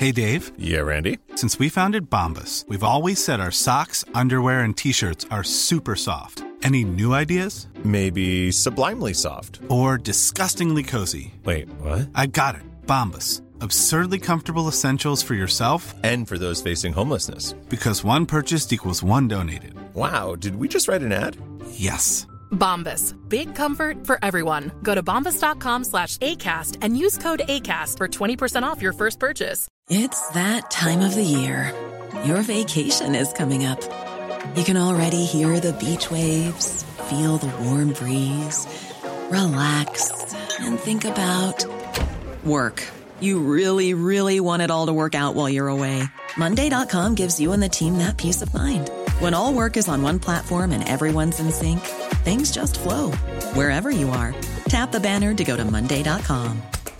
Hey, Dave. Yeah, Randy. Since we founded Bombas, we've always said our socks, underwear, and T-shirts are super soft. Any new ideas? Maybe sublimely soft. Or disgustingly cozy. Wait, what? I got it. Bombas. Absurdly comfortable essentials for yourself And for those facing homelessness. Because one purchased equals one donated. Wow, did we just write an ad? Yes. Bombas. Big comfort for everyone. Go to bombas.com/ACAST and use code ACAST for 20% off your first purchase. It's that time of the year. Your vacation is coming up. You can already hear the beach waves, feel the warm breeze, relax, and think about work. You really, really want it all to work out while you're away. Monday.com gives you and the team that peace of mind. When all work is on one platform and everyone's in sync, things just flow. Wherever you are, tap the banner to go to Monday.com.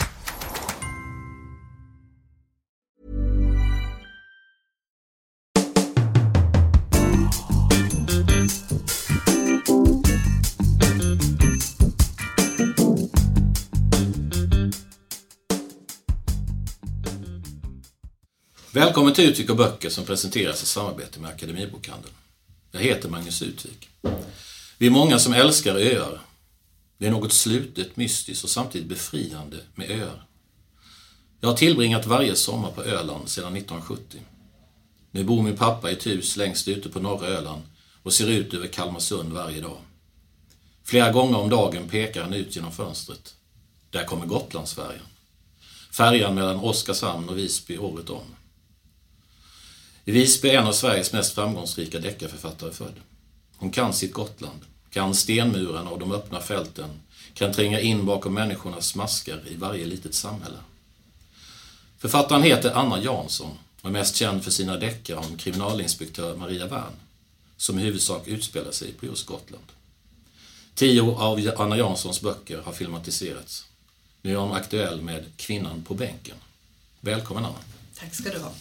Välkommen till Utvik och böcker som presenteras i samarbete med Akademibokhandeln. Jag heter Magnus Utvik. Vi är många som älskar öar. Det är något slutet, mystiskt och samtidigt befriande med öar. Jag har tillbringat varje sommar på Öland sedan 1970. Nu bor min pappa i ett hus längst ute på norra Öland och ser ut över Kalmarsund varje dag. Flera gånger om dagen pekar han ut genom fönstret. Där kommer Gotlandsfärjan. Färjan mellan Oskarshamn och Visby året om. I Visby är en av Sveriges mest framgångsrika deckarförfattare född. Hon kan sitt Gotland, kan stenmurarna och de öppna fälten, kan tränga in bakom människornas maskar i varje litet samhälle. Författaren heter Anna Jansson och är mest känd för sina deckare om kriminalinspektör Maria Wern, som i huvudsak utspelar sig på just Gotland. 10 av Anna Janssons böcker har filmatiserats. Nu är hon aktuell med Kvinnan på bänken. Välkommen Anna. Tack ska du ha.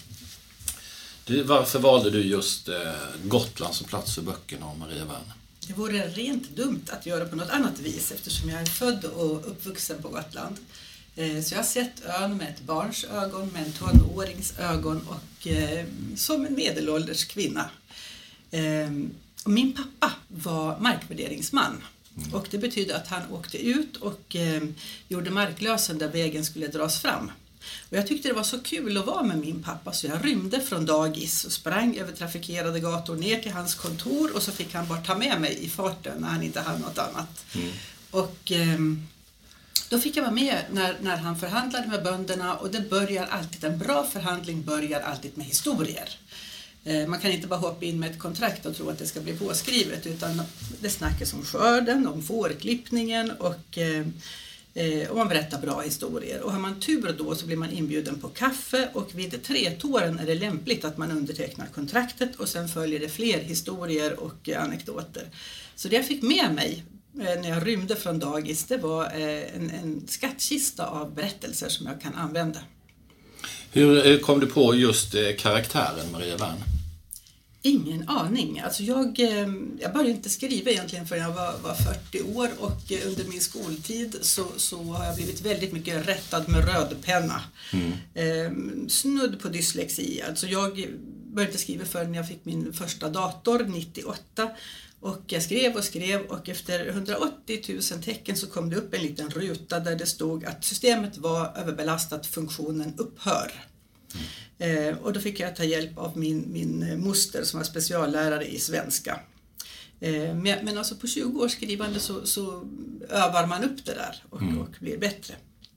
Varför valde du just Gotland som plats för böckerna om Maria Wern? Det vore rent dumt att göra på något annat vis eftersom jag är född och uppvuxen på Gotland. Så jag har sett ön med ett barns ögon, med en tonårings ögon och som en medelålders kvinna. Och min pappa var markvärderingsman. Och det betyder att han åkte ut och gjorde marklösen där vägen skulle dras fram. Och jag tyckte det var så kul att vara med min pappa så jag rymde från dagis och sprang över trafikerade gator ner till hans kontor och så fick han bara ta med mig i farten när han inte hade något annat. Och då fick jag vara med när han förhandlade med bönderna och det börjar alltid, en bra förhandling börjar alltid med historier. Man kan inte bara hoppa in med ett kontrakt och tro att det ska bli påskrivet utan det snackas om skörden, om fårklippningen och man berättar bra historier. Och har man tur då så blir man inbjuden på kaffe och vid 3-tåren är det lämpligt att man undertecknar kontraktet och sen följer det fler historier och anekdoter. Så det jag fick med mig när jag rymde från dagis det var en skattkista av berättelser som jag kan använda. Hur kom du på just karaktären Maria Wern? Ingen aning. Alltså jag började inte skriva egentligen förrän jag var 40 år och under min skoltid så har jag blivit väldigt mycket rättad med röd penna. Snudd på dyslexi. Alltså jag började inte skriva förrän jag fick min första dator 98 och jag skrev och efter 180 000 tecken så kom det upp en liten ruta där det stod att systemet var överbelastat, funktionen upphör. Och då fick jag ta hjälp av min moster som var speciallärare i svenska. Men alltså på 20 års skrivande så övar man upp det där och blir bättre.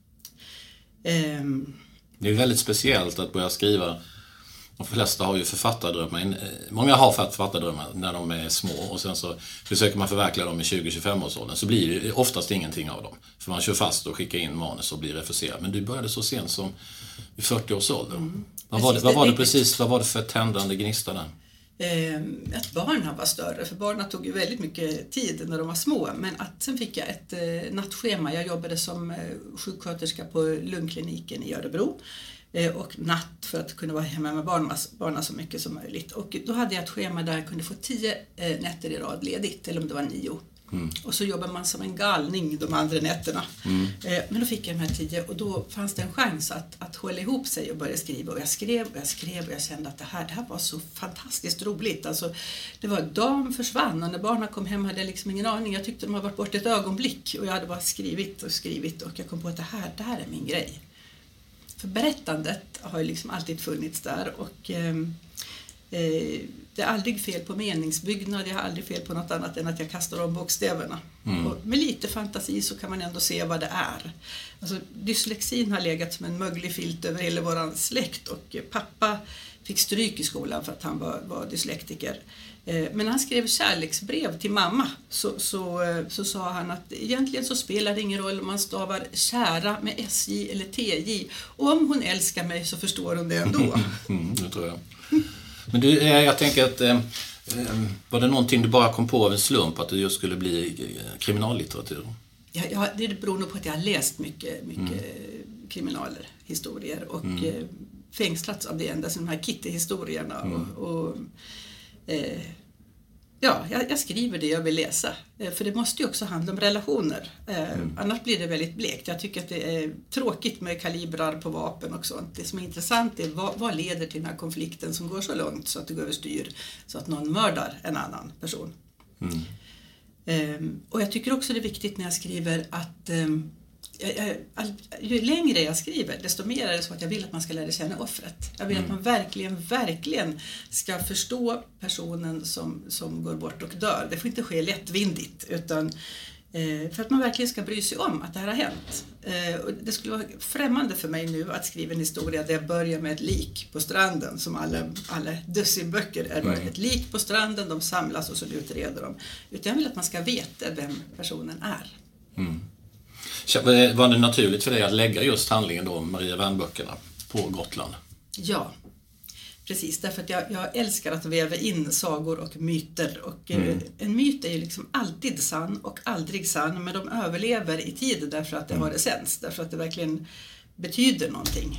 Det är väldigt speciellt att börja skriva. De flesta har ju författardrömmar. Många har författardrömmar när de är små och sen så försöker man förverkliga dem i 20-25 års åldern. Så blir det oftast ingenting av dem. För man kör fast och skickar in manus och blir refuserad. Men du började så sent som i 40 års ålder. Vad var det för tändande gnista där? Att barnen var större, för barnen tog ju väldigt mycket tid när de var små. Men sen fick jag ett nattschema. Jag jobbade som sjuksköterska på lungkliniken i Örebro. Och natt för att kunna vara hemma med barnen så mycket som möjligt. Och då hade jag ett schema där jag kunde få 10 nätter i rad ledigt, eller om det var 9. Och så jobbar man som en galning de andra nätterna. Men då fick jag de här 10 och då fanns det en chans att hålla ihop sig och börja skriva. Och jag skrev och jag kände att det här var så fantastiskt roligt. Alltså, det var dagen försvann och när barnen kom hem hade jag liksom ingen aning. Jag tyckte de hade varit bort ett ögonblick och jag hade bara skrivit och jag kom på att det här är min grej. För berättandet har ju liksom alltid funnits där och det är aldrig fel på meningsbyggnad, jag har aldrig fel på något annat än att jag kastar om bokstäverna. Och med lite fantasi så kan man ändå se vad det är. Alltså, dyslexin har legat som en möglig filt över hela våran släkt och pappa fick stryk i skolan för att han var dyslektiker. Men när han skrev kärleksbrev till mamma så sa han att egentligen så spelar det ingen roll om man stavar kära med SJ eller TJ. Och om hon älskar mig så förstår hon det ändå. Det tror jag. Men du, jag tänker att var det någonting du bara kom på av en slump att det just skulle bli kriminallitteratur? Ja, det beror nog på att jag har läst mycket kriminaler, historier och fängslats av det enda som de här Kitty-historierna jag skriver det jag vill läsa. För det måste ju också handla om relationer. Annars blir det väldigt blekt. Jag tycker att det är tråkigt med kalibrar på vapen och sånt. Det som är intressant är vad leder till den här konflikten som går så långt så att det går överstyr. Så att någon mördar en annan person. Och jag tycker också det är viktigt när jag skriver att ju längre jag skriver desto mer är det så att jag vill att man ska lära känna offret. Jag vill att man verkligen ska förstå personen som går bort och dör. Det får inte ske lättvindigt utan för att man verkligen ska bry sig om att det här har hänt. Och det skulle vara främmande för mig nu att skriva en historia där jag börjar med ett lik på stranden som alla dussinböcker är. Ett lik på stranden, de samlas och så utreder de. Utan jag vill att man ska veta vem personen är. Var det naturligt för dig att lägga just handlingen då om Maria Wern-böckerna på Gotland? Ja, precis. Därför att jag älskar att väva in sagor och myter. Och en myt är ju liksom alltid sann och aldrig sann. Men de överlever i tid därför att det har essens. Därför att det verkligen betyder någonting.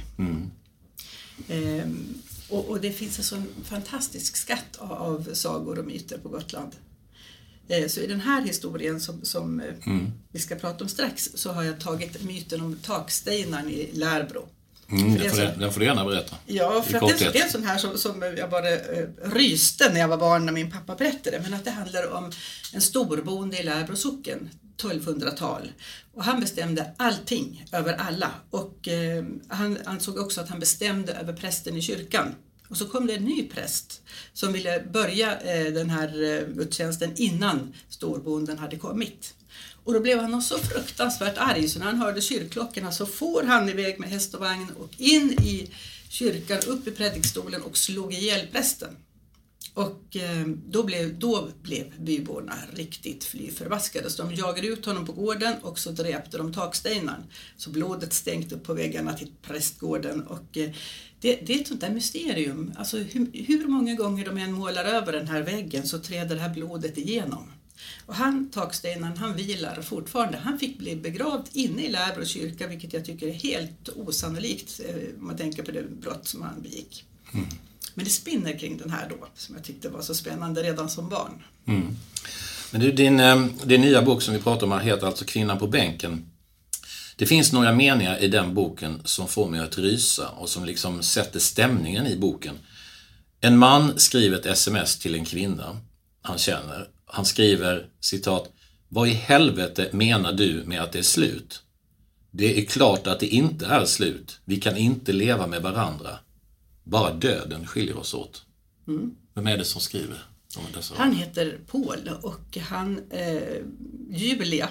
Och det finns en sån fantastisk skatt av sagor och myter på Gotland. Så i den här historien som vi ska prata om strax så har jag tagit myten om takstenen i Lärbro. Den får du gärna berätta. Ja, för att det är en sån här som jag bara ryste när jag var barn när min pappa berättade. Men att det handlar om en storbonde i Lärbro socken, 1200-tal. Och han bestämde allting över alla. Och han ansåg också att han bestämde över prästen i kyrkan. Och så kom det en ny präst som ville börja den här gudstjänsten innan storbonden hade kommit. Och då blev han så fruktansvärt arg så när han hörde kyrkklockorna så får han iväg med häst och vagn och in i kyrkan, upp i predikstolen och slog ihjäl prästen. Och då blev byborna riktigt flyförbaskade. Så de jagade ut honom på gården och så dräpte de takstenen. Så blodet stängt upp på väggarna till prästgården. Och det är ett sånt där mysterium. Alltså hur många gånger de än målar över den här väggen så träder det här blodet igenom. Och takstenen, han vilar fortfarande. Han fick bli begravd inne i Lärbro kyrka, vilket jag tycker är helt osannolikt om man tänker på det brott som han begick. Men det spinner kring den här då, som jag tyckte var så spännande redan som barn. Men du, din nya bok som vi pratar om här heter alltså Kvinnan på bänken. Det finns några meningar i den boken som får mig att rysa och som liksom sätter stämningen i boken. En man skriver ett sms till en kvinna han känner. Han skriver, citat, "Vad i helvete menar du med att det är slut? Det är klart att det inte är slut. Vi kan inte leva med varandra. Bara döden skiljer oss åt." Vem är det som skriver? Han heter Paul och han Julia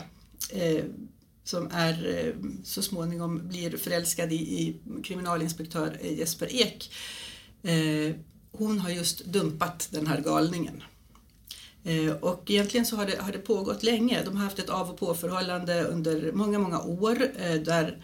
som är så småningom blir förälskad i kriminalinspektör Jesper Ek. Hon har just dumpat den här galningen. Och egentligen så har det pågått länge. De har haft ett av- och påförhållande under många, många år där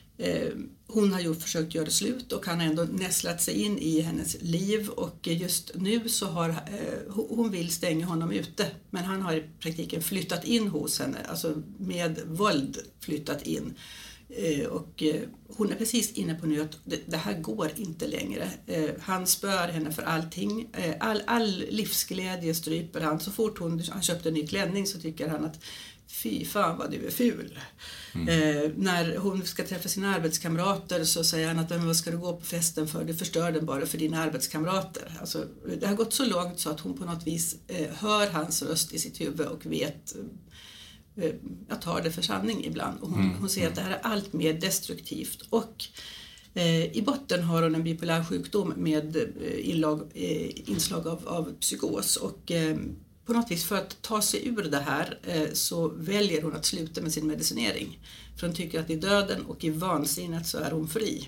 hon har försökt göra slut och han har ändå nästlat sig in i hennes liv. Och just nu så har hon vill stänga honom ute. Men han har i praktiken flyttat in hos henne, alltså med våld flyttat in. Och hon är precis inne på nu att det här går inte längre. Han spör henne för allting. All livsglädje stryper han. Så fort han köpte en ny klänning så tycker han att fy fan vad du är ful. När hon ska träffa sina arbetskamrater så säger han att vad ska du gå på festen för? Du förstör den bara för dina arbetskamrater. Alltså, det har gått så långt så att hon på något vis hör hans röst i sitt huvud och vet, jag tar det för sanning ibland. Och hon ser att det här är allt mer destruktivt. Och i botten har hon en bipolär sjukdom med inslag av psykos. Och på något vis för att ta sig ur det här så väljer hon att sluta med sin medicinering. För hon tycker att i döden och i vansinnet så är hon fri.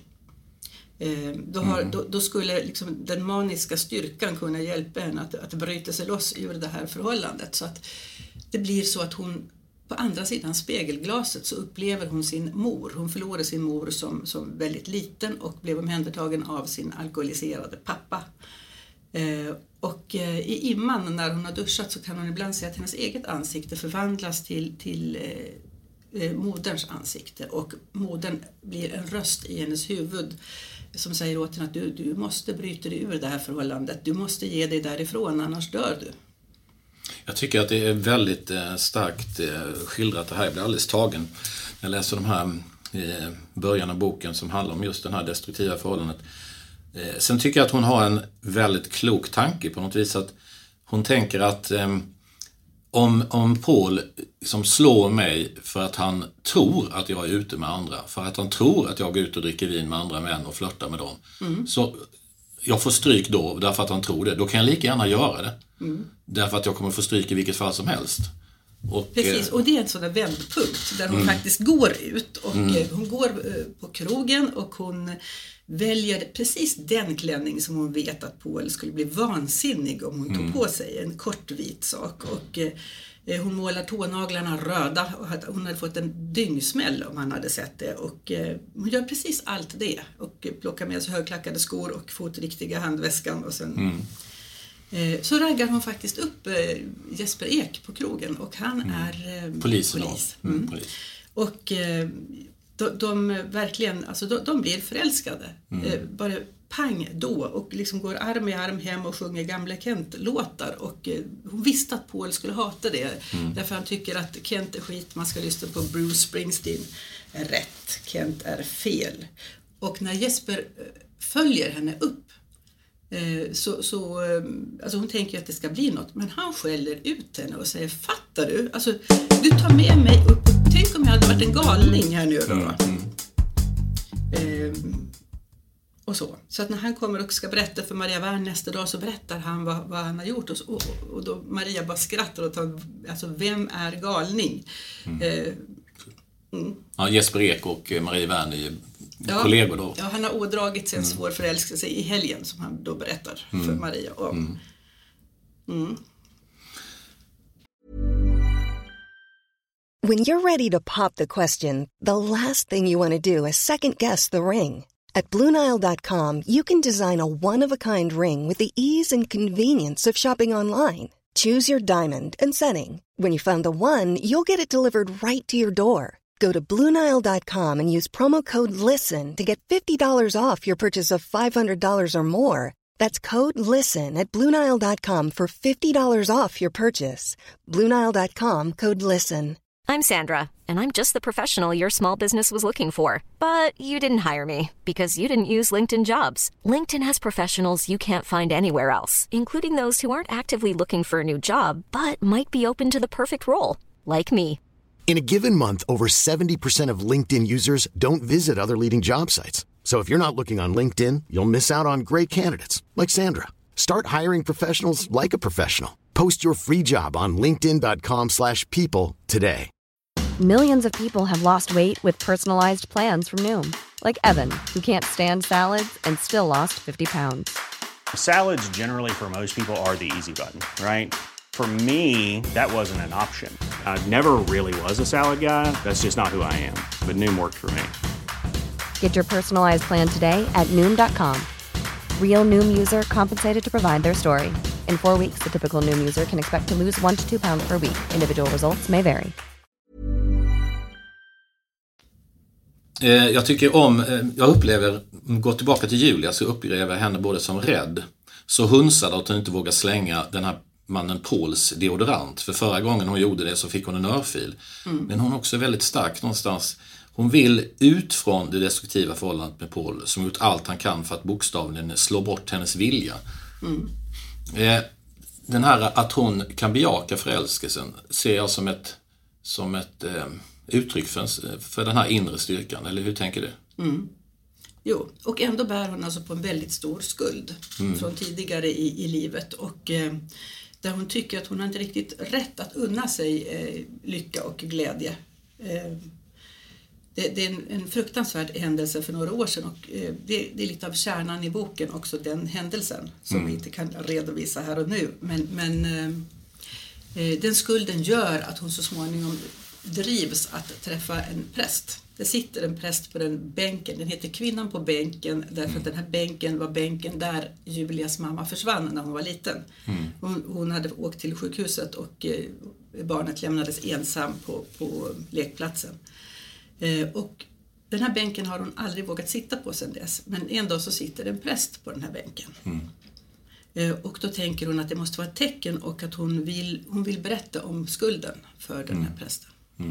Då skulle liksom den maniska styrkan kunna hjälpa henne att bryta sig loss ur det här förhållandet. Så att det blir så att hon på andra sidan spegelglaset så upplever hon sin mor. Hon förlorade sin mor som väldigt liten och blev omhändertagen av sin alkoholiserade pappa. Och i imman när hon har duschat så kan hon ibland se att hennes eget ansikte förvandlas till moderns ansikte. Och modern blir en röst i hennes huvud som säger åt henne att du måste bryta dig ur det här förhållandet. Du måste ge dig därifrån, annars dör du. Jag tycker att det är väldigt starkt skildrat det här. Jag blir alldeles tagen. Jag läser de här början av boken som handlar om just det här destruktiva förhållandet. Sen tycker jag att hon har en väldigt klok tanke på något vis. Att hon tänker att om Paul som slår mig för att han tror att jag är ute med andra, för att han tror att jag går ut och dricker vin med andra män och flörtar med dem, så jag får stryk då därför att han tror det. Då kan jag lika gärna göra det. Därför att jag kommer få stryk i vilket fall som helst. Precis, och det är en sån där vändpunkt där hon faktiskt går ut och hon går på krogen och hon väljer precis den klänning som hon vet att Paul skulle bli vansinnig om hon tog på sig, en kort vit sak. Och hon målar tånaglarna röda och hon hade fått en dyngsmäll om han hade sett det. Och hon gör precis allt det och plockar med sig högklackade skor och fotriktiga handväskan och sen... Så raggar hon faktiskt upp Jesper Ek på krogen och han är polis. Och de verkligen, alltså de blir förälskade. Bara pang då och liksom går arm i arm hem och sjunger gamla Kent-låtar. Och hon visste att Paul skulle hata det. Därför han tycker att Kent är skit, man ska lyssna på Bruce Springsteen. Rätt, Kent är fel. Och när Jesper följer henne upp alltså hon tänker att det ska bli något, men han skäller ut henne och säger, fattar du? Alltså, du tar med mig upp, tänk om jag hade varit en galning här nu då. Och så att när han kommer och ska berätta för Maria Wern nästa dag så berättar han vad han har gjort och då Maria bara skrattar och tar, alltså vem är galning? Ja, Jesper Ek och Maria Wern är kollegor då. Ja, han har ådragit sig en svår förälskelse i helgen som han då berättar för Maria om. When you're ready to pop the question, the last thing you want to do is second guess the ring. At BlueNile.com you can design a one-of-a-kind ring with the ease and convenience of shopping online. Choose your diamond and setting. When you find the one, you'll get it delivered right to your door. Go to BlueNile.com and use promo code LISTEN to get $50 off your purchase of $500 or more. That's code LISTEN at BlueNile.com for $50 off your purchase. BlueNile.com, code LISTEN. I'm Sandra, and I'm just the professional your small business was looking for. But you didn't hire me because you didn't use LinkedIn Jobs. LinkedIn has professionals you can't find anywhere else, including those who aren't actively looking for a new job, but might be open to the perfect role, like me. In a given month, over 70% of LinkedIn users don't visit other leading job sites. So if you're not looking on LinkedIn, you'll miss out on great candidates like Sandra. Start hiring professionals like a professional. Post your free job on linkedin.com/people today. Millions of people have lost weight with personalized plans from Noom. Like Evan, who can't stand salads and still lost 50 pounds. Salads generally for most people are the easy button, right? For me, that wasn't an option. I never really was a salad guy. That's just not who I am. But Noom worked for me. Get your personalized plan today at Noom.com. Real Noom user compensated to provide their story. In 4 weeks, the typical Noom user can expect to lose 1 to 2 pounds per week. Individual results may vary. Jag upplever, gå tillbaka till Julia, så upplever jag henne både som rädd, så hunsad att hon inte vågar slänga den här mannen Pauls deodorant. För förra gången hon gjorde det så fick hon en örfil. Men hon är också väldigt stark någonstans. Hon vill ut från det destruktiva förhållandet med Paul, som gjort allt han kan för att bokstavligen slå bort hennes vilja. Den här att hon kan bejaka förälskelsen ser jag som ett uttryck för den här inre styrkan, eller hur tänker du? Jo, och ändå bär hon alltså på en väldigt stor skuld från tidigare i livet, och där hon tycker att hon har inte riktigt rätt att unna sig lycka och glädje. Det är en fruktansvärd händelse för några år sedan, och det är lite av kärnan i boken också, den händelsen som vi inte kan redovisa här och nu. Men den skulden gör att hon så småningom drivs att träffa en präst. Det sitter en präst på den bänken, den heter Kvinnan på bänken, därför att den här bänken var bänken där Julias mamma försvann när hon var liten. Hon hade åkt till sjukhuset och barnet lämnades ensam på lekplatsen. Och den här bänken har hon aldrig vågat sitta på sedan dess, men en dag så sitter en präst på den här bänken. Och då tänker hon att det måste vara ett tecken, och att hon vill berätta om skulden för den här prästen.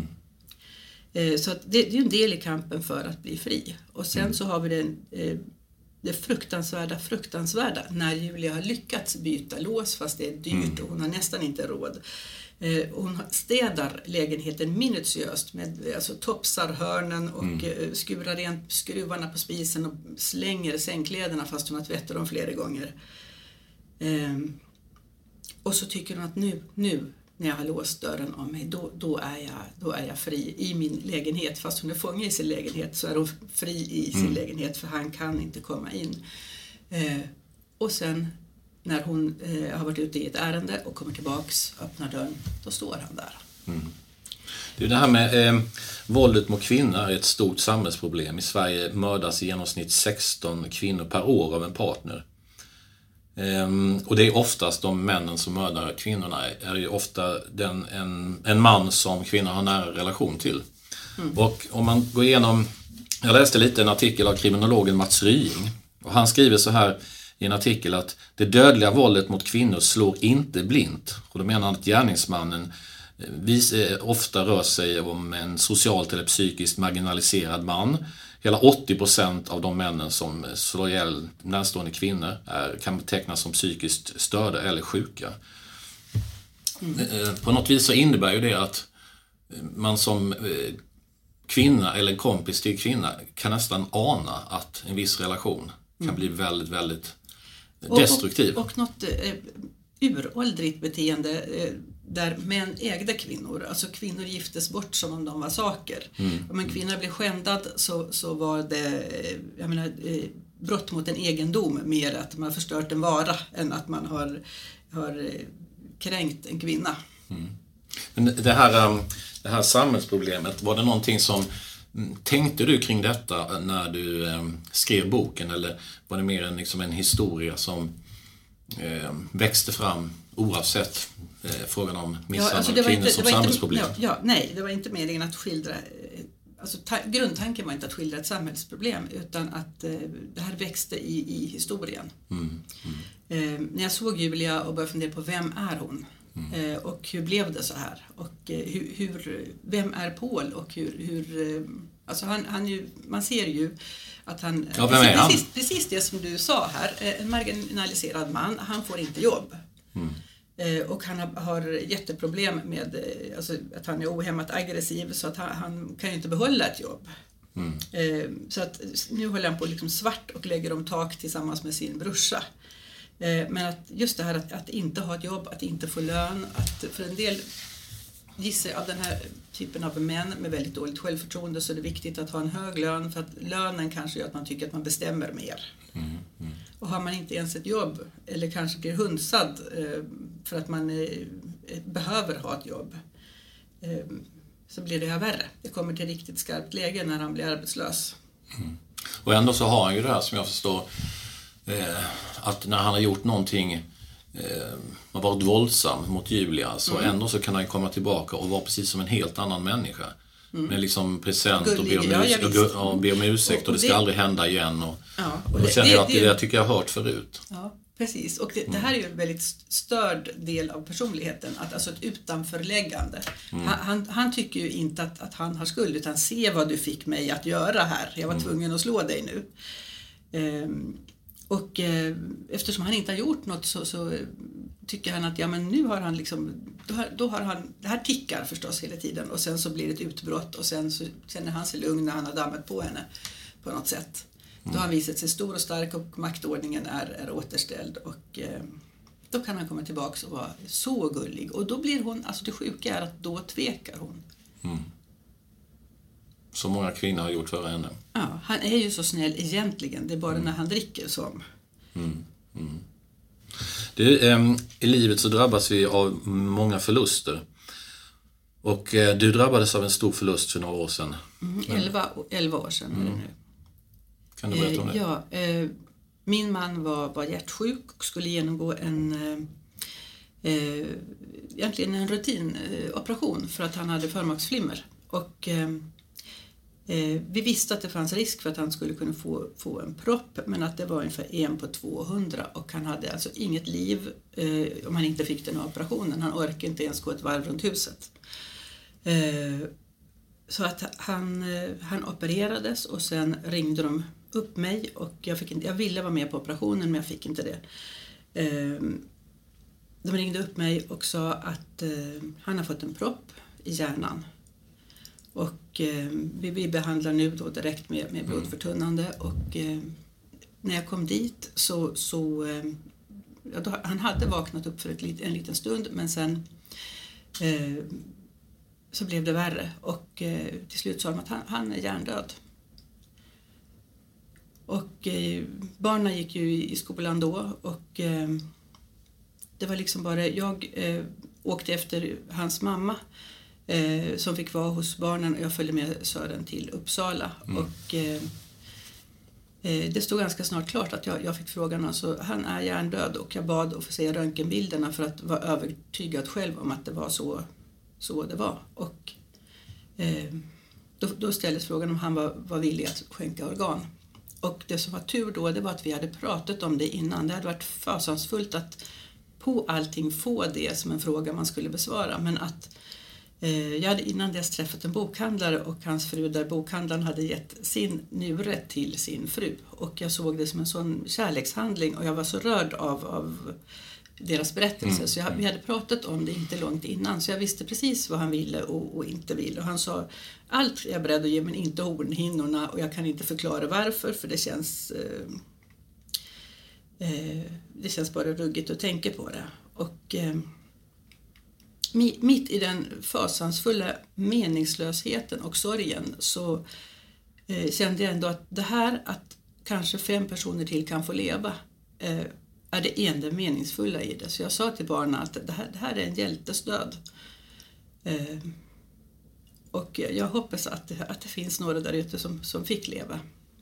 Så att det är en del i kampen för att bli fri. Och sen så har vi det fruktansvärda när Julia har lyckats byta lås, fast det är dyrt och hon har nästan inte råd. Hon städar lägenheten minutiöst med topsar hörnen och skurar rent skruvarna på spisen och slänger sängkläderna fast hon har tvättat dem flera gånger. Och så tycker hon att nu när jag har låst dörren om mig, då är jag fri i min lägenhet. Fast hon är fånge i sin lägenhet så är hon fri i sin lägenhet, för han kan inte komma in. Och sen när hon har varit ute i ett ärende och kommer tillbaks, öppnar dörren, då står han där. Det här med våldet mot kvinnor är ett stort samhällsproblem. I Sverige mördas i genomsnitt 16 kvinnor per år av en partner. Och det är oftast de männen som mördar kvinnorna är ju ofta en man som kvinnor har nära relation till. Och om man går igenom, jag läste lite en artikel av kriminologen Mats Rying, och han skriver så här i en artikel att det dödliga våldet mot kvinnor slår inte blint. Och då menar han att gärningsmannen ofta rör sig om en socialt eller psykiskt marginaliserad man. Hela 80% av de männen som slår ihjäl närstående kvinnor kan betecknas som psykiskt störda eller sjuka. På något vis så innebär ju det att man som kvinna eller en kompis till kvinna kan nästan ana att en viss relation kan bli väldigt, väldigt destruktiv. Och något uråldrigt beteende där män ägde kvinnor. Alltså kvinnor giftes bort som om de var saker. Om en kvinna blev skändad så var det brott mot en egendom, mer att man har förstört en vara än att man har kränkt en kvinna. Men det här samhällsproblemet, var det någonting som tänkte du kring detta när du skrev boken, eller var det mer en historia som växte fram oavsett frågan om misshandel av kvinnor som samhällsproblem? Nej, det var inte meningen att skildra, grundtanken var inte att skildra ett samhällsproblem, utan att det här växte i historien. När jag såg Julia och började fundera på vem är hon? Och hur blev det så här? Och vem är Paul? Och alltså man ser ju att han, precis det som du sa här, en marginaliserad man, han får inte jobb. Och han har jätteproblem med att han är ohämmat aggressiv, så att han kan ju inte behålla ett jobb. Så att nu håller han på svart och lägger om tak tillsammans med sin brorsa. Men att just det här att inte ha ett jobb, att inte få lön, att för en del gissar av den här typen av män med väldigt dåligt självförtroende så är det viktigt att ha en hög lön, för att lönen kanske gör att man tycker att man bestämmer mer. Och har man inte ens ett jobb eller kanske blir hunsad för att man behöver ha ett jobb, så blir det här värre. Det kommer till riktigt skarpt läge när han blir arbetslös. Och ändå så har han ju det här som jag förstår, att när han har gjort någonting, har varit våldsam mot Julia, så ändå så kan han komma tillbaka och vara precis som en helt annan människa. med liksom present och be om ursäkt och det ska aldrig hända igen. Och då känner jag att det tycker jag har hört förut. Ja, precis. Och det här är ju en väldigt störd del av personligheten, alltså ett utanförläggande. Han tycker ju inte att han har skuld, utan se vad du fick mig att göra här. Jag var tvungen att slå dig nu. Och eftersom han inte har gjort något så tycker han att men nu har han liksom, då har han, det här tickar förstås hela tiden, och sen så blir det ett utbrott och sen så känner han sig lugn när han har dammat på henne på något sätt. Då har han visat sig stor och stark och maktordningen är återställd, och då kan han komma tillbaka och vara så gullig, och då blir hon, alltså det sjuka är att då tvekar hon. Så många kvinnor har gjort för henne. Ja, han är ju så snäll egentligen. Det är bara när han dricker som. I livet så drabbas vi av många förluster. Och du drabbades av en stor förlust för några år sedan. 11 år sedan är det nu. Kan du berätta om det? Ja, min man var hjärtsjuk och skulle genomgå egentligen en rutinoperation för att han hade förmaksflimmer. Och vi visste att det fanns risk för att han skulle kunna få en propp, men att det var ungefär 1 på 200, och han hade alltså inget liv om han inte fick den operationen. Han orkade inte ens gå ett varv runt huset. Så att han opererades, och sen ringde de upp mig, och jag ville vara med på operationen men jag fick inte det. De ringde upp mig och sa att han har fått en propp i hjärnan. Och vi behandlar nu då direkt med blodförtunnande, och när jag kom dit han hade vaknat upp för en liten stund, men sen så blev det värre, och till slut sa de att han är hjärndöd. Och barnen gick ju i skolan då, och det var liksom bara jag åkte efter hans mamma som fick vara hos barnen, och jag följde med Sören till Uppsala. Och det stod ganska snart klart att jag fick frågan, alltså han är hjärndöd, och jag bad att få se röntgenbilderna för att vara övertygad själv om att det var så det var. Och då ställdes frågan om han var villig att skänka organ. Och det som var tur då, det var att vi hade pratat om det innan. Det hade varit fasansfullt att på allting få det som en fråga man skulle besvara, men att jag hade innan dess träffat en bokhandlare och hans fru, där bokhandlaren hade gett sin njure till sin fru. Och jag såg det som en sån kärlekshandling, och jag var så rörd av deras berättelse. Så vi hade pratat om det inte långt innan, så jag visste precis vad han ville och inte ville. Och han sa, allt är jag beredd att ge, men inte hornhinnorna, och jag kan inte förklara varför, för det känns bara ruggigt att tänka på det. Och mitt i den fasansfulla meningslösheten och sorgen så kände jag ändå att det här, att kanske 5 personer till kan få leva, är det enda meningsfulla i det. Så jag sa till barnen att det här är en hjältesdöd. Och jag hoppas att det finns några där ute som fick leva.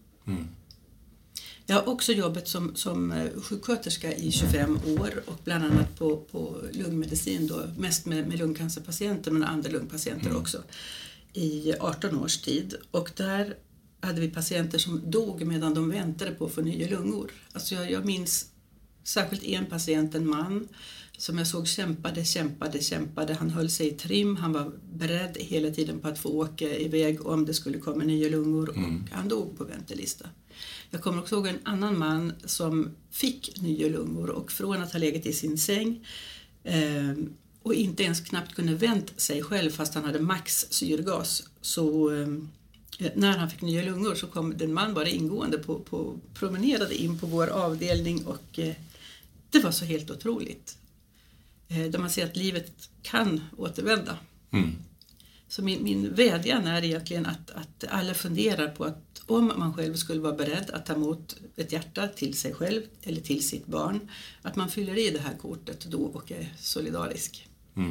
Jag har också jobbat som sjuksköterska i 25 år, och bland annat på lungmedicin då, mest med lungcancerpatienter, men andra lungpatienter också, i 18 års tid. Och där hade vi patienter som dog medan de väntade på att få nya lungor. Alltså jag minns särskilt en patient, en man, som jag såg kämpade. Han höll sig i trim, han var beredd hela tiden på att få åka iväg om det skulle komma nya lungor, och han dog på väntelista. Jag kommer också ihåg en annan man som fick nya lungor, och från att ha legat i sin säng och inte ens knappt kunde vänta sig själv fast han hade max syrgas, så när han fick nya lungor så kom den man bara ingående promenerade in på vår avdelning, och det var så helt otroligt. Där man ser att livet kan återvända. Så min vädjan är egentligen att alla funderar på att om man själv skulle vara beredd att ta emot ett hjärta till sig själv eller till sitt barn, att man fyller i det här kortet då och är solidarisk.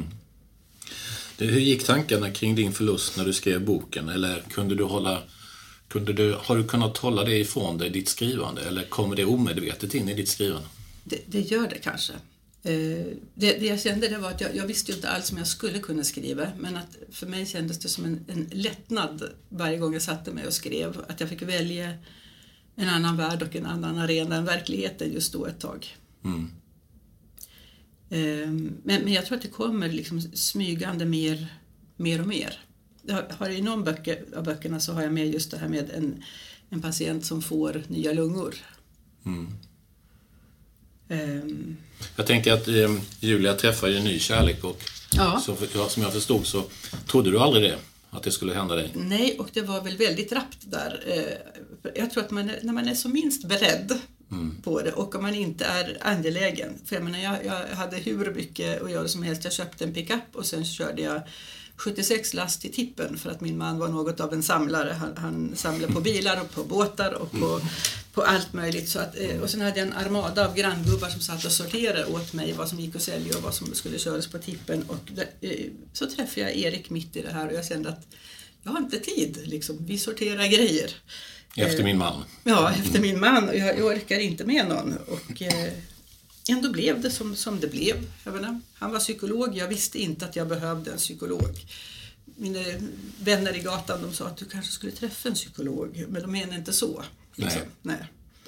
Hur gick tankarna kring din förlust när du skrev boken? Eller har du kunnat hålla det ifrån dig, ditt skrivande? Eller kommer det omedvetet in i ditt skrivande? Det gör det kanske. Det jag kände det var att jag visste ju inte alls om jag skulle kunna skriva, men att för mig kändes det som en lättnad varje gång jag satte mig och skrev, att jag fick välja en annan värld och en annan arena än verkligheten just då ett tag. Men jag tror att det kommer liksom smygande mer och mer. Jag har i någon av böckerna så har jag med just det här med en patient som får nya lungor. Jag tänker att Julia träffar ju en ny kärlek och som jag förstod så trodde du aldrig det, att det skulle hända dig. Nej, och det var väl väldigt rappt där. Jag tror att när man är så minst beredd på det och om man inte är angelägen. För jag menar, jag hade hur mycket att göra som helst. Jag köpte en pickup och sen körde jag 76 last i tippen för att min man var något av en samlare. Han samlade på bilar och på båtar och på allt möjligt. Så att, och sen hade jag en armada av granngubbar som satt och sorterade åt mig vad som gick att sälja och vad som skulle köras på tippen. Och så träffade jag Erik mitt i det här och jag kände att jag har inte tid. Liksom. Vi sorterar grejer. Efter min man. Ja, efter min man. Och jag orkar inte med någon. Och ändå blev det som det blev. Jag menar, han var psykolog. Jag visste inte att jag behövde en psykolog. Mina vänner i gatan de sa att du kanske skulle träffa en psykolog. Men de menar inte så. Liksom. Nej.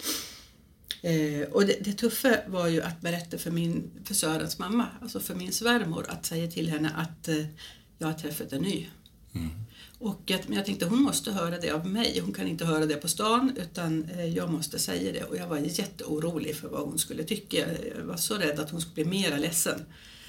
Och det tuffa var ju att berätta för Sörens mamma. Alltså för min svärmor. Att säga till henne att jag har träffat en ny. Och jag tänkte hon måste höra det av mig. Hon kan inte höra det på stan utan jag måste säga det. Och jag var jätteorolig för vad hon skulle tycka. Jag var så rädd att hon skulle bli mera ledsen.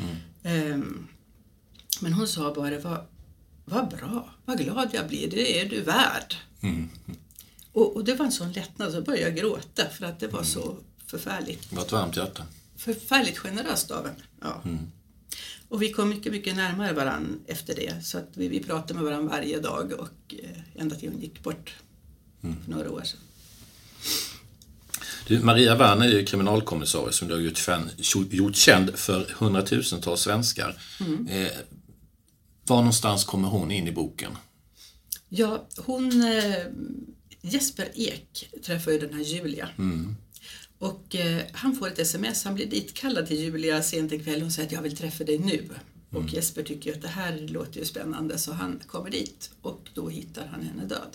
Men hon sa bara, vad bra, vad glad jag blir. Det är du värd. Och det var en sån lättnad. Så började jag gråta för att det var så förfärligt. Det var ett varmt hjärta. Förfärligt generöst av en. Ja. Och vi kom mycket, mycket närmare varann efter det. Så att vi pratade med varann varje dag och ända till hon gick bort för några år sedan. Maria Wern är ju kriminalkommissarie som du har gjort känd för hundratusentals svenskar. Var någonstans kommer hon in i boken? Ja, Jesper Ek träffar ju den här Julia. Och han får ett sms, han blir ditkallad till Julia sent en kväll och säger att jag vill träffa dig nu. Och Jesper tycker att det här låter ju spännande så han kommer dit och då hittar han henne död.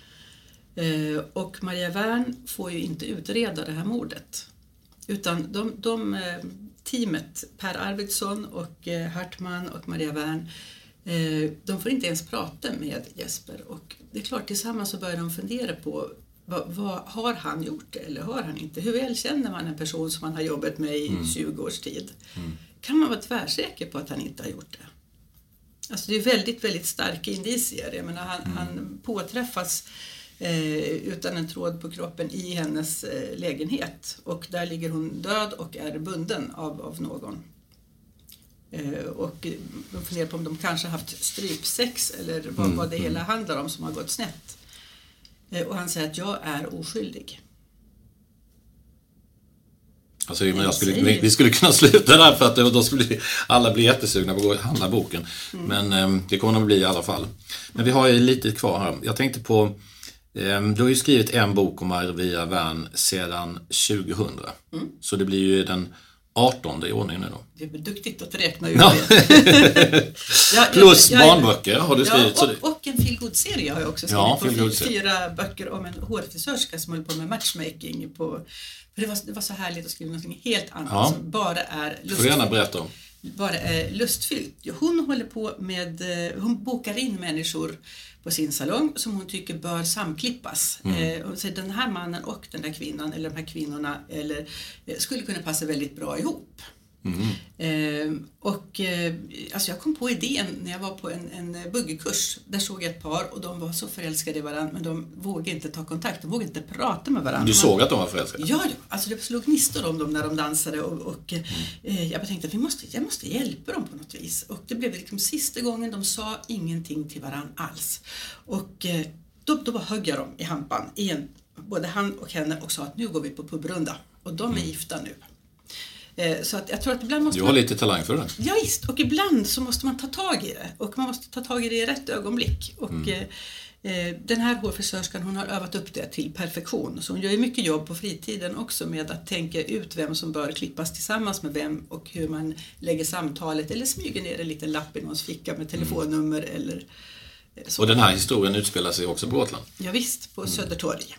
Och Maria Wern får ju inte utreda det här mordet. Utan teamet, Per Arvidsson och Hartman och Maria Wern, de får inte ens prata med Jesper. Och det är klart, tillsammans så börjar de fundera på vad har han gjort det eller har han inte? Hur väl känner man en person som man har jobbat med i 20 års tid? Kan man vara tvärsäker på att han inte har gjort det? Alltså det är väldigt, väldigt starka indicier. Jag menar, han påträffas utan en tråd på kroppen i hennes lägenhet. Och där ligger hon död och är bunden av någon. Och de funderar på om de kanske haft strypsex eller vad det hela handlar om som har gått snett. Och han säger att jag är oskyldig. Alltså, vi skulle kunna sluta där för att då skulle alla bli jättesugna på att handla boken. Men det kommer att bli i alla fall. Men vi har ju lite kvar här. Jag tänkte på, du har ju skrivit en bok om Maria Wern sedan 2000. Så det blir ju den 18:e i ordning nu då. Det är duktigt att räkna ut det. Plus barnböcker har du skrivit. Ja, och en feelgood-serie har jag också skrivit på 4 böcker om en hårfrisörska som höll på med matchmaking. För det var så härligt att skriva något helt annat som bara är lustfyllt. Får du gärna berätta om. Bara är lustfyllt. Hon håller på med, hon bokar in människor på sin salong som hon tycker bör samklippas. Så den här mannen och den där kvinnan eller de här kvinnorna skulle kunna passa väldigt bra ihop. Alltså jag kom på idén när jag var på en buggekurs. Där såg jag ett par och de var så förälskade i varandra men de vågade inte ta kontakt, de vågade inte prata med varandra. Du såg att de var förälskade? Ja, alltså det slog gnistor om dem när de dansade och jag tänkte att jag måste hjälpa dem på något vis. Och det blev liksom sista gången de sa ingenting till varandra alls. Och då högg jag dem i hampan, både han och henne, och sa att nu går vi på pubrunda. Och de är gifta nu. Så att jag tror att ibland måste du har lite talang för det. Ja, just. Och ibland så måste man ta tag i det. Och man måste ta tag i det i rätt ögonblick. Och Den här hårfrisörskan, hon har övat upp det till perfektion. Så hon gör ju mycket jobb på fritiden också med att tänka ut vem som bör klippas tillsammans med vem och hur man lägger samtalet eller smyger ner en liten lapp i någons ficka med telefonnummer eller så. Och den här historien utspelar sig också på Gotland? Ja, visst, på Södertorg.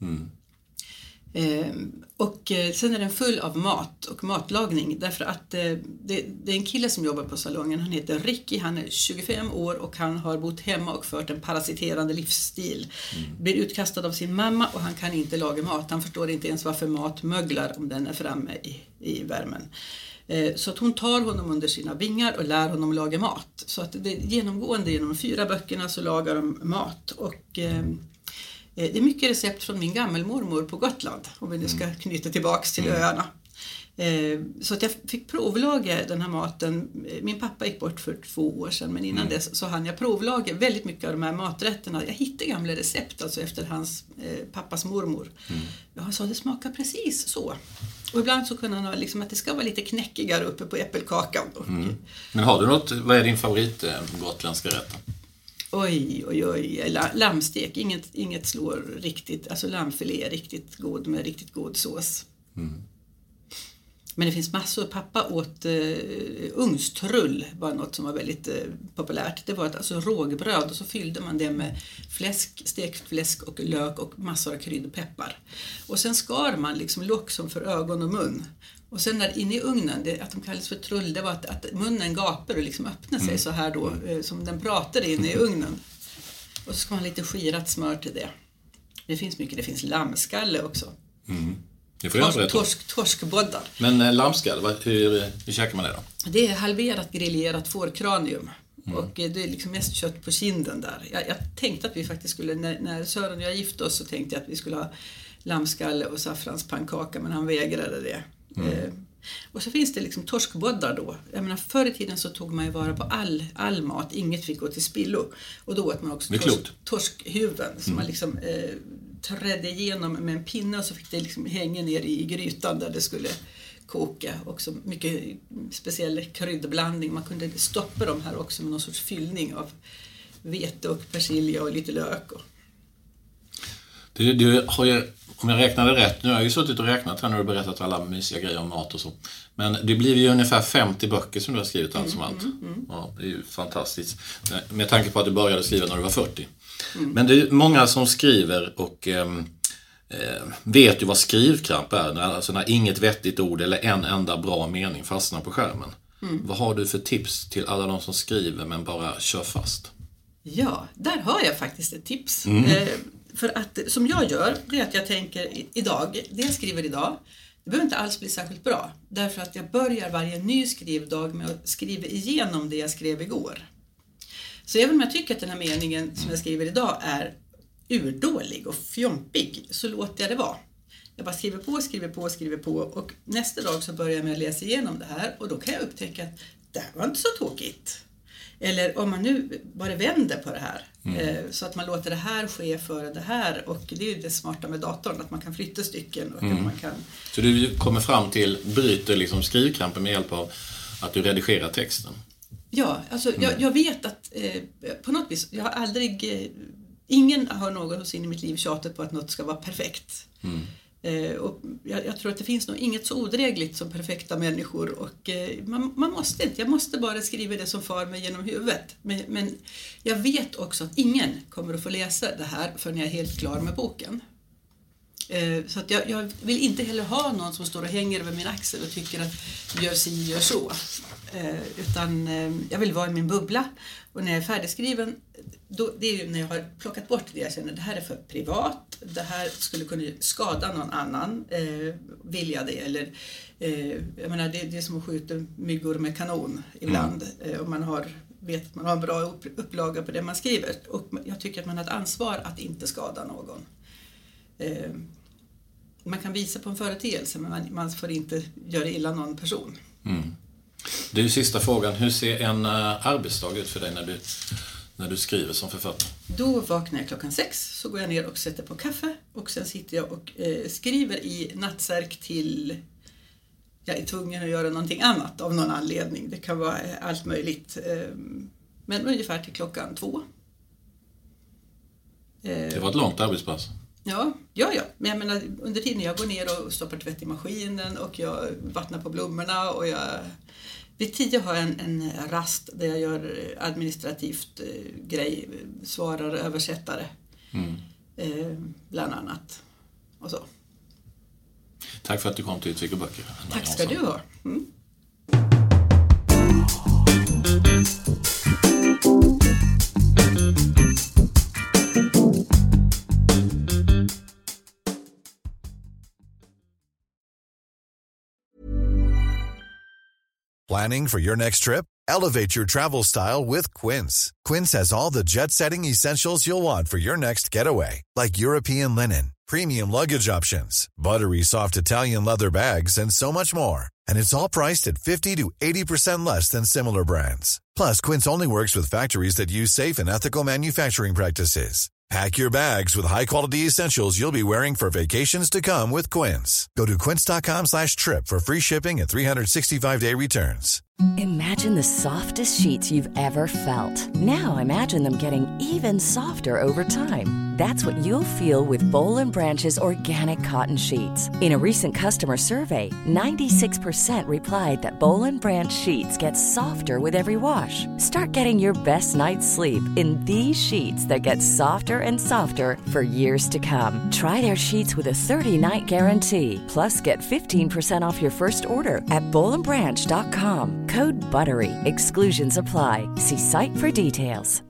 Och sen är den full av mat och matlagning därför att det är en kille som jobbar på salongen. Han heter Ricky, han är 25 år och han har bott hemma och fört en parasiterande livsstil. Blir utkastad av sin mamma och han kan inte laga mat. Han förstår inte ens varför mat möglar om den är framme i värmen. Så att hon tar honom under sina vingar och lär honom laga mat. Så att det genomgående genom 4 böckerna så lagar de mat och det är mycket recept från min gammelmormor på Gotland, om vi nu ska knyta tillbaks till öarna. Så att jag fick provlaga den här maten. Min pappa gick bort för 2 år sedan, men innan dess så hann jag provlaga väldigt mycket av de här maträtterna. Jag hittade gamla recept alltså efter hans pappas mormor. Han sa det smakar precis så. Och ibland så kunde han ha liksom att det ska vara lite knäckigare uppe på äppelkakan. Men har du något, vad är din favorit gotländska rätt? Oj. Lammstek. Inget slår riktigt. Alltså lammfilé är riktigt god med riktigt god sås. Men det finns massor. Pappa åt ungstrull var något som var väldigt populärt. Det var alltså rågbröd och så fyllde man det med fläsk, stekt fläsk och lök och massor av kryddpeppar. Och sen skar man liksom lock som för ögon och mun. Och sen där inne i ugnen, att de kallas för trull, det var att munnen gapar och liksom öppnar sig så här då, som den pratar inne i ugnen. Och så ska man lite skirat smör till det. Det finns mycket, det finns lammskalle också. Torskboddar. Men lammskalle, hur käkar man det då? Det är halverat grillerat fårkranium. Och det är liksom mest kött på kinden där. Jag tänkte att vi faktiskt skulle, när Sören och jag gifte oss så tänkte jag att vi skulle ha lammskalle och saffranspannkaka, men han vägrade det. Och så finns det liksom torskboddar då. Jag menar, förr i tiden så tog man ju vara på all mat. Inget fick gå till spillo. Och då åt man också torskhuven som man liksom trädde igenom med en pinne och så fick det liksom hänga ner i grytan där det skulle koka. Också mycket speciell kryddblandning. Man kunde stoppa dem här också med någon sorts fyllning av vete och persilja och lite lök. Du har ju, om jag räknade rätt, nu har jag ju suttit och räknat här när du berättat alla mysiga grejer om mat och så. Men det blir ju ungefär 50 böcker som du har skrivit allt som allt. Ja, det är ju fantastiskt. Med tanke på att du började skriva när du var 40. Men det är många som skriver och vet ju vad skrivkramp är. Alltså när inget vettigt ord eller en enda bra mening fastnar på skärmen. Vad har du för tips till alla de som skriver men bara kör fast? Ja, där har jag faktiskt ett tips. För att som jag gör, det är att jag tänker idag, det jag skriver idag, det behöver inte alls bli särskilt bra. Därför att jag börjar varje ny skrivdag med att skriva igenom det jag skrev igår. Så även om jag tycker att den här meningen som jag skriver idag är urdålig och fjompig, så låter jag det vara. Jag bara skriver på och nästa dag så börjar jag med att läsa igenom det här och då kan jag upptäcka att det här var inte så tråkigt. Eller om man nu bara vänder på det här så att man låter det här ske före det här, och det är ju det smarta med datorn att man kan flytta stycken och att man kan... Så du kommer fram till, bryter liksom skrivkrampen med hjälp av att du redigerar texten? Ja, alltså jag vet att på något vis, jag har aldrig, ingen har någonsin i mitt liv tjatat på att något ska vara perfekt. Och jag tror att det finns nog inget så odrägligt som perfekta människor, och man måste inte, jag måste bara skriva det som far mig genom huvudet, men jag vet också att ingen kommer att få läsa det här förrän jag är helt klar med boken. Så att jag vill inte heller ha någon som står och hänger över min axel och tycker att gör si, gör så. Utan jag vill vara i min bubbla, och när jag är färdigskriven då, det är ju när jag har plockat bort det jag känner, det här är för privat, det här skulle kunna skada någon annan, vill jag det, eller jag menar, det är som att skjuta myggor med kanon ibland, om man vet att man har en bra upplaga på det man skriver, och jag tycker att man har ett ansvar att inte skada någon. Man kan visa på en företeelse, men man får inte göra illa någon person. Det är ju sista frågan. Hur ser en arbetsdag ut för dig när du skriver som författare? Då vaknar jag 6:00, så går jag ner och sätter på kaffe, och sen sitter jag och skriver i nattsärk till jag är tvungen att göra någonting annat av någon anledning. Det kan vara allt möjligt. Men ungefär till 2:00. Det var ett långt arbetspass. Ja. Men jag menar, under tiden jag går ner och stoppar tvätt i maskinen och jag vattnar på blommorna och vid 10 har jag en rast där jag gör administrativt grej, svarar översättare bland annat och så. Tack för att du kom till Utvik och böcker. Tack ska du ha. Planning for your next trip? Elevate your travel style with Quince. Quince has all the jet-setting essentials you'll want for your next getaway, like European linen, premium luggage options, buttery soft Italian leather bags, and so much more. And it's all priced at 50 to 80% less than similar brands. Plus, Quince only works with factories that use safe and ethical manufacturing practices. Pack your bags with high-quality essentials you'll be wearing for vacations to come with Quince. Go to quince.com/trip for free shipping and 365-day returns. Imagine the softest sheets you've ever felt. Now imagine them getting even softer over time. That's what you'll feel with Boll & Branch's organic cotton sheets. In a recent customer survey, 96% replied that Boll & Branch sheets get softer with every wash. Start getting your best night's sleep in these sheets that get softer and softer for years to come. Try their sheets with a 30-night guarantee. Plus, get 15% off your first order at bollandbranch.com. Code BUTTERY. Exclusions apply. See site for details.